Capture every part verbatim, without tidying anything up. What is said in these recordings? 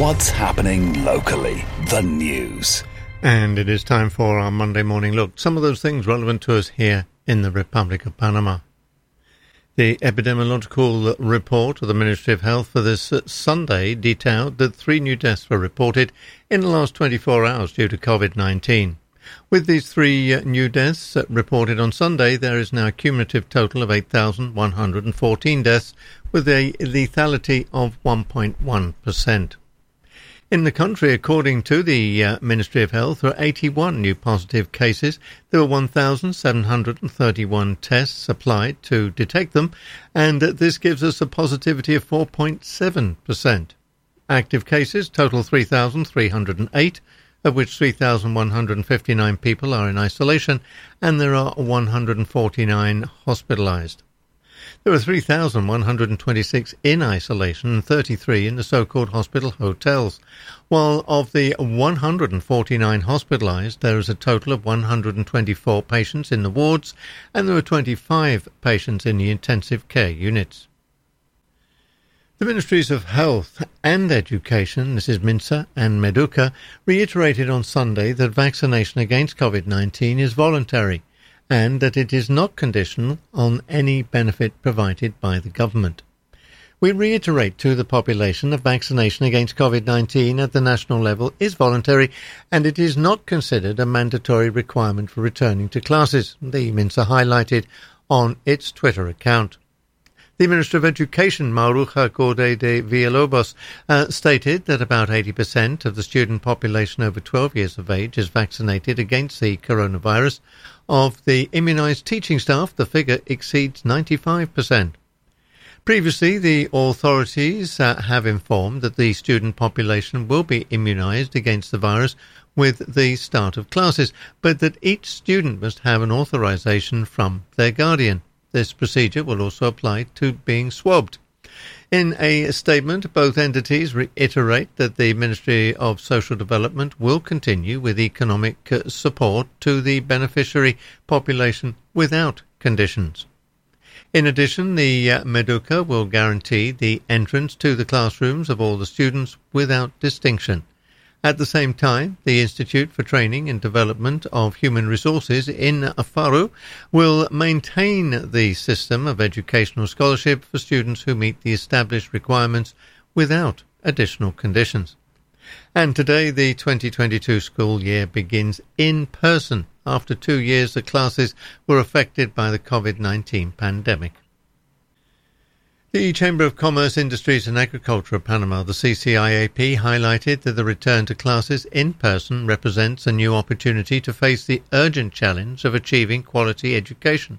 What's happening locally? The news. And it is time for our Monday morning look. Some of those things relevant to us here in the Republic of Panama. The epidemiological report of the Ministry of Health for this Sunday detailed that three new deaths were reported in the last twenty-four hours due to covid nineteen. With these three uh, new deaths uh, reported on Sunday, there is now a cumulative total of eight thousand one hundred fourteen deaths with a lethality of one point one percent. In the country, according to the uh, Ministry of Health, there are eighty-one new positive cases. There were one thousand seven hundred thirty-one tests applied to detect them, and uh, this gives us a positivity of four point seven percent. Active cases total three thousand three hundred eight, of which three thousand one hundred fifty-nine people are in isolation, and there are one hundred forty-nine hospitalized. There are three thousand one hundred twenty-six in isolation and thirty-three in the so-called hospital hotels, while of the one hundred forty-nine hospitalized, there is a total of one hundred twenty-four patients in the wards, and there are twenty-five patients in the intensive care units. The Ministries of Health and Education, this is MINSA and MEDUCA, reiterated on Sunday that vaccination against covid nineteen is voluntary and that it is not conditional on any benefit provided by the government. We reiterate to the population that vaccination against covid nineteen at the national level is voluntary and it is not considered a mandatory requirement for returning to classes, the MINSA highlighted on its Twitter account. The Minister of Education, Maruja Gorde de Villalobos, uh, stated that about eighty percent of the student population over twelve years of age is vaccinated against the coronavirus. Of the immunised teaching staff, the figure exceeds ninety-five percent. Previously, the authorities uh, have informed that the student population will be immunised against the virus with the start of classes, but that each student must have an authorisation from their guardian. This procedure will also apply to being swabbed. In a statement, both entities reiterate that the Ministry of Social Development will continue with economic uh, support to the beneficiary population without conditions. In addition, the uh, MEDUCA will guarantee the entrance to the classrooms of all the students without distinction. At the same time, the Institute for Training and Development of Human Resources in Faru will maintain the system of educational scholarship for students who meet the established requirements without additional conditions. And today, the twenty twenty-two school year begins in person after two years that classes were affected by the covid nineteen pandemic. The Chamber of Commerce, Industries and Agriculture of Panama, the C C I A P, highlighted that the return to classes in person represents a new opportunity to face the urgent challenge of achieving quality education.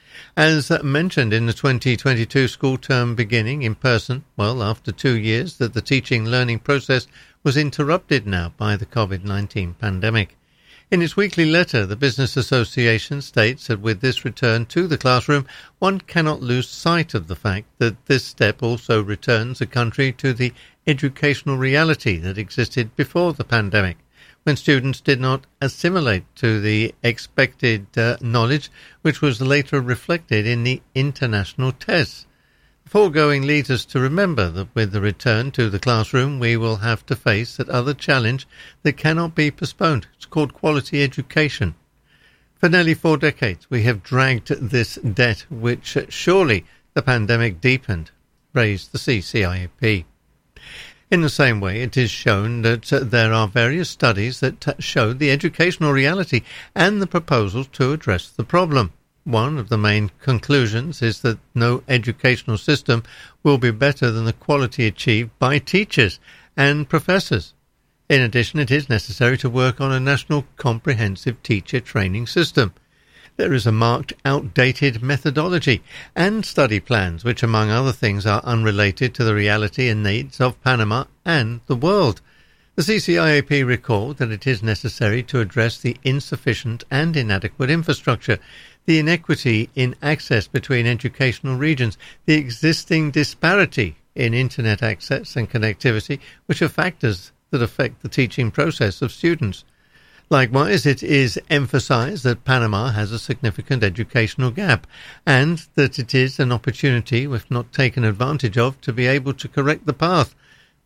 As mentioned in the twenty twenty-two school term beginning in person, well, after two years that the teaching-learning process was interrupted now by the covid nineteen pandemic. In its weekly letter, the Business Association states that with this return to the classroom, one cannot lose sight of the fact that this step also returns the country to the educational reality that existed before the pandemic, when students did not assimilate to the expected uh, knowledge, which was later reflected in the international tests. The foregoing leads us to remember that with the return to the classroom, we will have to face that other challenge that cannot be postponed. It's called quality education. For nearly four decades, we have dragged this debt, which surely the pandemic deepened, raised the C C I A P. In the same way, it is shown that uh, there are various studies that uh, show the educational reality and the proposals to address the problem. One of the main conclusions is that no educational system will be better than the quality achieved by teachers and professors. In addition, it is necessary to work on a national comprehensive teacher training system. There is a marked outdated methodology and study plans, which among other things are unrelated to the reality and needs of Panama and the world. The C C I A P recalled that it is necessary to address the insufficient and inadequate infrastructure, the inequity in access between educational regions, the existing disparity in internet access and connectivity, which are factors that affect the teaching process of students. Likewise, it is emphasized that Panama has a significant educational gap and that it is an opportunity, if not taken advantage of, to be able to correct the path.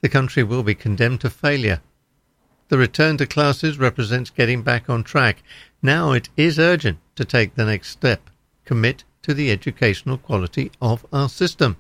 the country will be condemned to failure. The return to classes represents getting back on track. Now it is urgent to take the next step, commit to the educational quality of our system.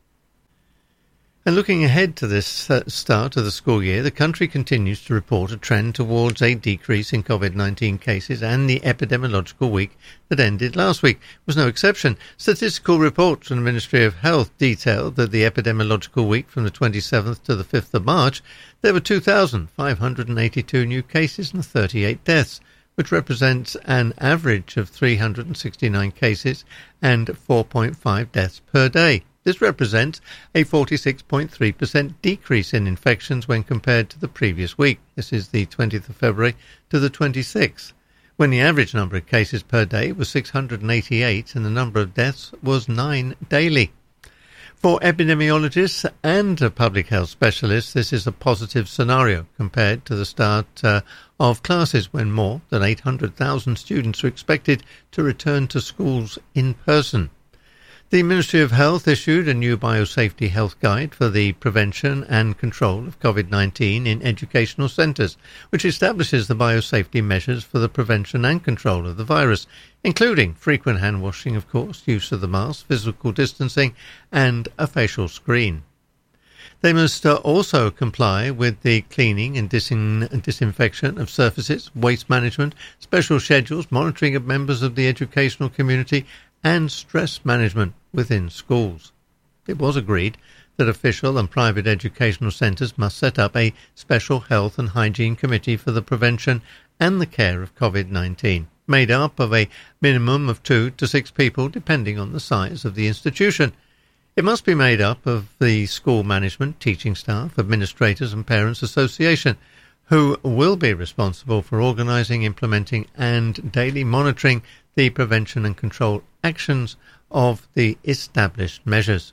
And looking ahead to this uh, start of the school year, the country continues to report a trend towards a decrease in COVID nineteen cases, and the epidemiological week that ended last week was no exception. Statistical reports from the Ministry of Health detailed that the epidemiological week from the twenty-seventh to the fifth of March, there were two thousand five hundred eighty-two new cases and thirty-eight deaths, which represents an average of three hundred sixty-nine cases and four point five deaths per day. This represents a forty-six point three percent decrease in infections when compared to the previous week. This is the twentieth of February to the twenty-sixth, when the average number of cases per day was six hundred eighty-eight and the number of deaths was nine daily. For epidemiologists and public health specialists, this is a positive scenario compared to the start uh, of classes, when more than eight hundred thousand students are expected to return to schools in person. The Ministry of Health issued a new biosafety health guide for the prevention and control of COVID nineteen in educational centres, which establishes the biosafety measures for the prevention and control of the virus, including frequent hand washing, of course, use of the mask, physical distancing, and a facial screen. They must uh, also comply with the cleaning and disin- disinfection of surfaces, waste management, special schedules, monitoring of members of the educational community, and stress management within schools. It was agreed that official and private educational centres must set up a special health and hygiene committee for the prevention and the care of COVID nineteen, made up of a minimum of two to six people depending on the size of the institution. It must be made up of the school management, teaching staff, administrators and parents association, who will be responsible for organising, implementing and daily monitoring the prevention and control actions of the established measures.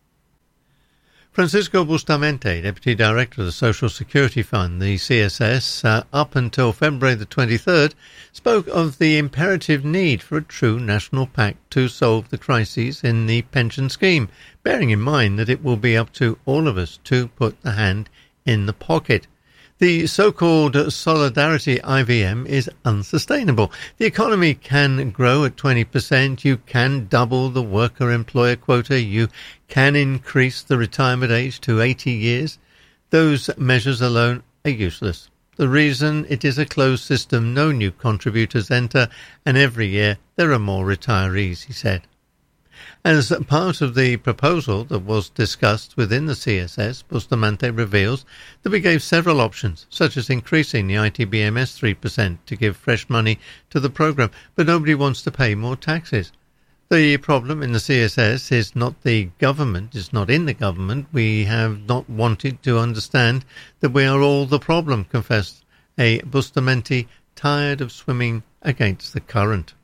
Francisco Bustamante, Deputy Director of the Social Security Fund, the C S S, uh, up until February the twenty-third, spoke of the imperative need for a true national pact to solve the crises in the pension scheme, bearing in mind that it will be up to all of us to put the hand in the pocket. The so-called Solidarity I V M is unsustainable. The economy can grow at twenty percent. You can double the worker-employer quota. You can increase the retirement age to eighty years. Those measures alone are useless. The reason it is a closed system, no new contributors enter, and every year there are more retirees, he said. As part of the proposal that was discussed within the C S S, Bustamante reveals that we gave several options, such as increasing the I T B M S three percent to give fresh money to the programme, but nobody wants to pay more taxes. The problem in the C S S is not the government, it's not in the government. We have not wanted to understand that we are all the problem, confessed a Bustamante tired of swimming against the current.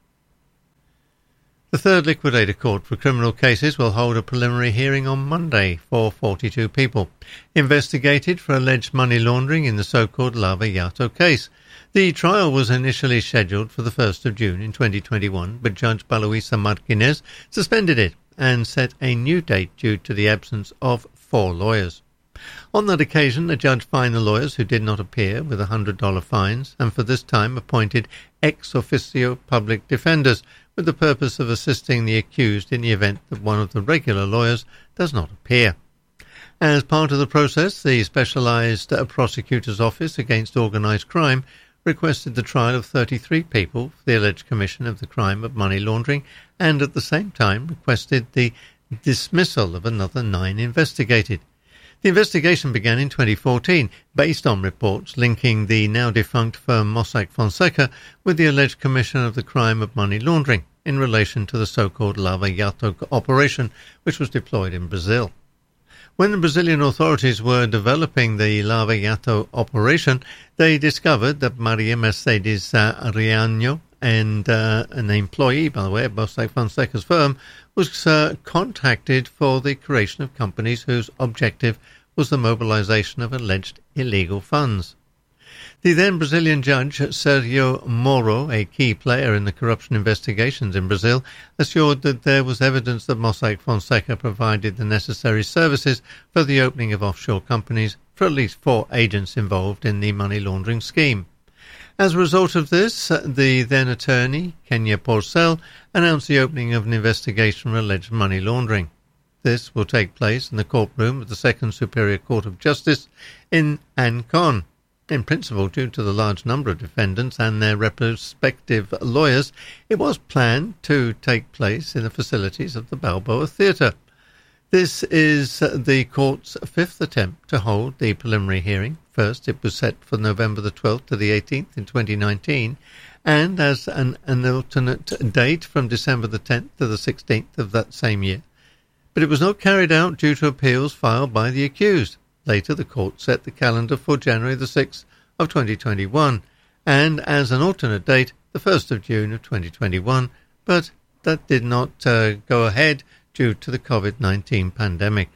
The third liquidator court for criminal cases will hold a preliminary hearing on Monday for forty-two people investigated for alleged money laundering in the so-called Lava Jato case. The trial was initially scheduled for the first of June in twenty twenty-one, but Judge Baloisa Martinez suspended it and set a new date due to the absence of four lawyers. On that occasion, the judge fined the lawyers who did not appear with one hundred dollars fines, and for this time appointed ex officio public defenders with the purpose of assisting the accused in the event that one of the regular lawyers does not appear. As part of the process, the Specialised Prosecutor's Office Against Organised Crime requested the trial of thirty-three people for the alleged commission of the crime of money laundering, and at the same time requested the dismissal of another nine investigated. The investigation began in twenty fourteen, based on reports linking the now-defunct firm Mossack Fonseca with the alleged commission of the crime of money laundering in relation to the so-called Lava Jato operation, which was deployed in Brazil. When the Brazilian authorities were developing the Lava Jato operation, they discovered that Maria Mercedes uh, Riaño, and uh, an employee, by the way, of Mossack Fonseca's firm, was uh, contacted for the creation of companies whose objective was the mobilization of alleged illegal funds. The then Brazilian judge, Sergio Moro, a key player in the corruption investigations in Brazil, assured that there was evidence that Mossack Fonseca provided the necessary services for the opening of offshore companies for at least four agents involved in the money laundering scheme. As a result of this, the then attorney, Kenya Porcel, announced the opening of an investigation for alleged money laundering. This will take place in the courtroom of the Second Superior Court of Justice in Ancon. In principle, due to the large number of defendants and their respective lawyers, it was planned to take place in the facilities of the Balboa Theatre. This is the court's fifth attempt to hold the preliminary hearing. First, it was set for November the twelfth to the eighteenth in twenty nineteen, and as an, an alternate date from December the tenth to the sixteenth of that same year. But it was not carried out due to appeals filed by the accused. Later, the court set the calendar for January the sixth of twenty twenty-one, and as an alternate date, the first of June of twenty twenty-one, but that did not uh, go ahead due to the COVID nineteen pandemic.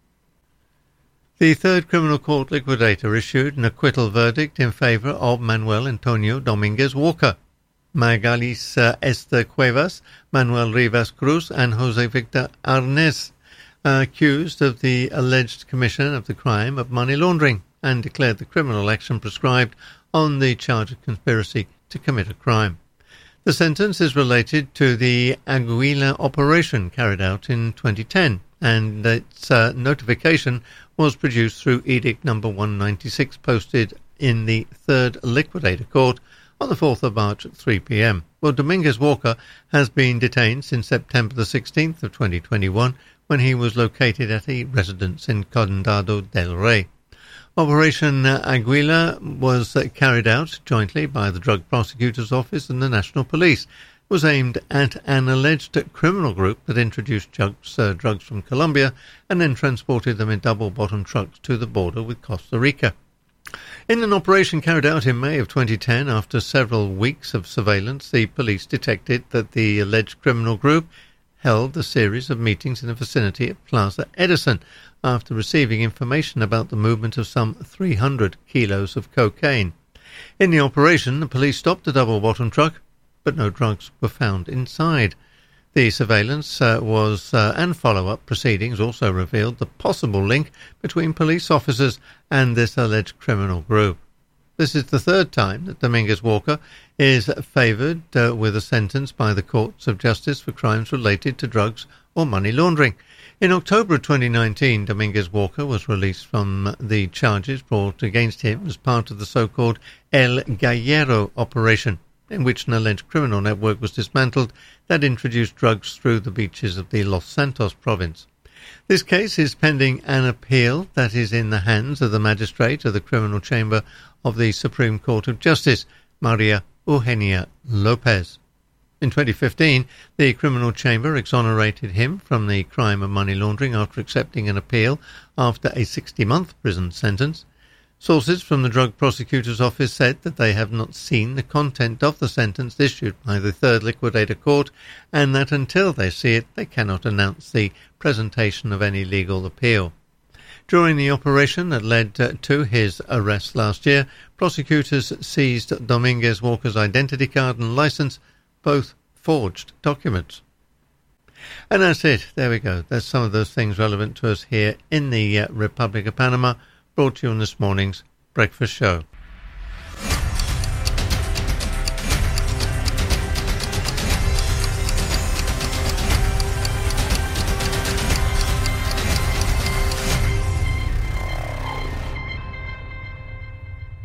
The third criminal court liquidator issued an acquittal verdict in favour of Manuel Antonio Dominguez Walker, Magalis uh, Esther Cuevas, Manuel Rivas Cruz, and Jose Victor Arnes, uh, accused of the alleged commission of the crime of money laundering, and declared the criminal action prescribed on the charge of conspiracy to commit a crime. The sentence is related to the Aguila operation carried out in twenty ten, and its uh, notification was produced through Edict number one ninety-six, posted in the third liquidator court on the fourth of March at three p.m. Well, Dominguez Walker has been detained since September the sixteenth of twenty twenty-one, when he was located at a residence in Condado del Rey. Operation Aguila was uh, carried out jointly by the Drug Prosecutor's Office and the National Police. It was aimed at an alleged criminal group that introduced drugs, uh, drugs from Colombia and then transported them in double-bottom trucks to the border with Costa Rica. In an operation carried out in May of twenty ten, after several weeks of surveillance, the police detected that the alleged criminal group held a series of meetings in the vicinity of Plaza Edison after receiving information about the movement of some three hundred kilos of cocaine. In the operation, the police stopped the double-bottom truck, but no drugs were found inside. The surveillance uh, was uh, and follow-up proceedings also revealed the possible link between police officers and this alleged criminal group. This is the third time that Dominguez Walker is favoured uh, with a sentence by the courts of justice for crimes related to drugs or money laundering. In October of twenty nineteen, Dominguez Walker was released from the charges brought against him as part of the so-called El Gallero operation, in which an alleged criminal network was dismantled that introduced drugs through the beaches of the Los Santos province. This case is pending an appeal that is in the hands of the magistrate of the criminal chamber of the Supreme Court of Justice, Maria Eugenia Lopez. In twenty fifteen, the criminal chamber exonerated him from the crime of money laundering after accepting an appeal after a sixty-month prison sentence. Sources from the Drug Prosecutor's Office said that they have not seen the content of the sentence issued by the Third Liquidator Court, and that until they see it, they cannot announce the presentation of any legal appeal. During the operation that led uh, to his arrest last year, prosecutors seized Dominguez Walker's identity card and license, both forged documents. And that's it. There we go. That's some of those things relevant to us here in the uh, Republic of Panama, brought to you on this morning's Breakfast Show.